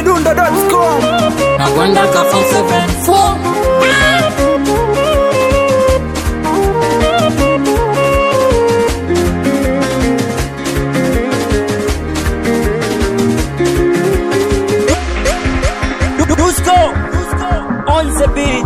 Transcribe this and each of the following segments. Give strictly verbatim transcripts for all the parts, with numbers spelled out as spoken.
midundo dot com. Nakwenda ka four seven four. Dusko on the beat.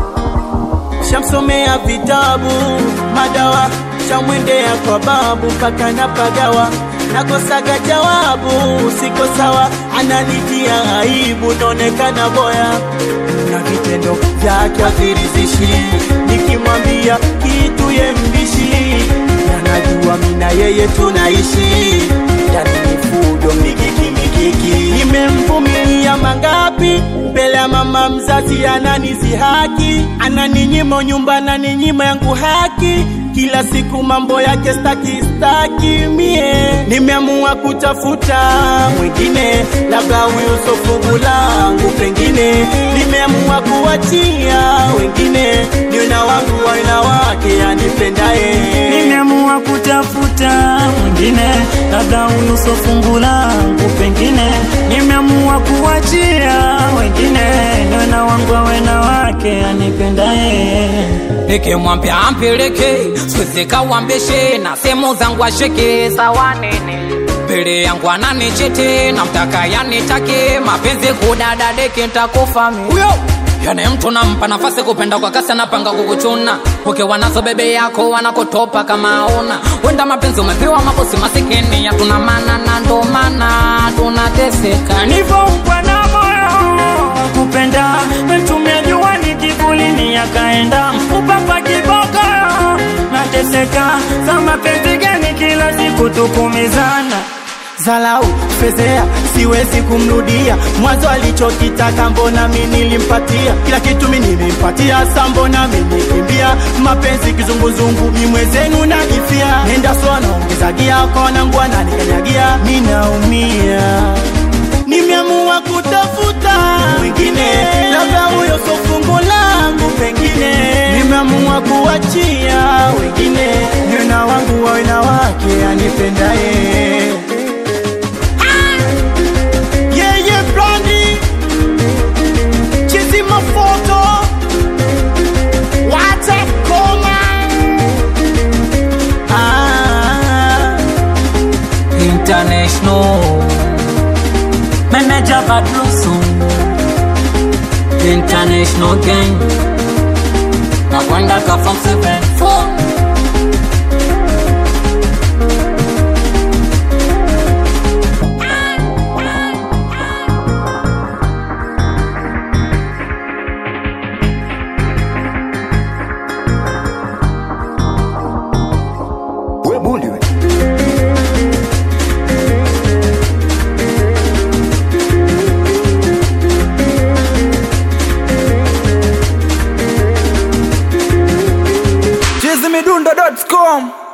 Shamsomea vitabu madawa, shamwendea kwa babu paka na pagawa, nakosaga jawabu siko sawa, ananitia aibu naonekana boya, na vitendo vyake havirizishi, nikimwambia kitu ye mbishi, anajua mimi na yeye tunaishi, yani nifudo mikiki mikiki. Nimemvumilia mangapi mbele ya mama mzazi, ananizi haki, ananinyima nyumba, ananinyima yangu haki, kila siku mambo yake staki staki mie. Nimeamua kutafuta mwingine, labda huyo sofungu langu pengine, nimeamua kuachia wengine, niwe na wangu waina wake anipendaye. Nimeamua kutafuta mwingine, labda huyo sofungu langu pengine, nimeamua kuachia wengine, niwe na wangu waina wake anipendaye. Nikimwambia ampeleke siwezi kawambeshe, na semu zangu asheke sawa nene, pele yangu ananichete na mtaka yanitake, mapenzi kudada deke nitakufa mimi. Uyo yana mtu nampa nafasi kupenda kwa kasi, anapanga kukuchuna ukiwa nazo bebe yako wanakotopa kama ona. Wenda mapenzi umepewa makosi masikini, ya tuna maana na ndo maana tunateseka. Nilivyoumbwa na moyo kupenda, mtumia jua ni kivulini yakaenda, upapa kiboko nateseka. Za mapenzi gani kila siku tukumizana, Zalau, fezea, siwezi kumrudia, mwanzo alichokitaka mbona mimi nilimpatia, kila kitu mimi nilimpatia, sasa mbona mimi nikimbia, mapenzi kizunguzungu mimi mwezenu najifia, nenda sona ongeza gia kwa nangu ananikanyagia, mimi naumia. Nimeamua kutafuta mwingine, labda huyo sofungu langu pengine, nimeamua kuachia wengine, niwe na wangu wawe na wake anipendaye. International Manager Badlusu, International Gang. Nakwenda ka four seven four. We bundi we. midundo dot com.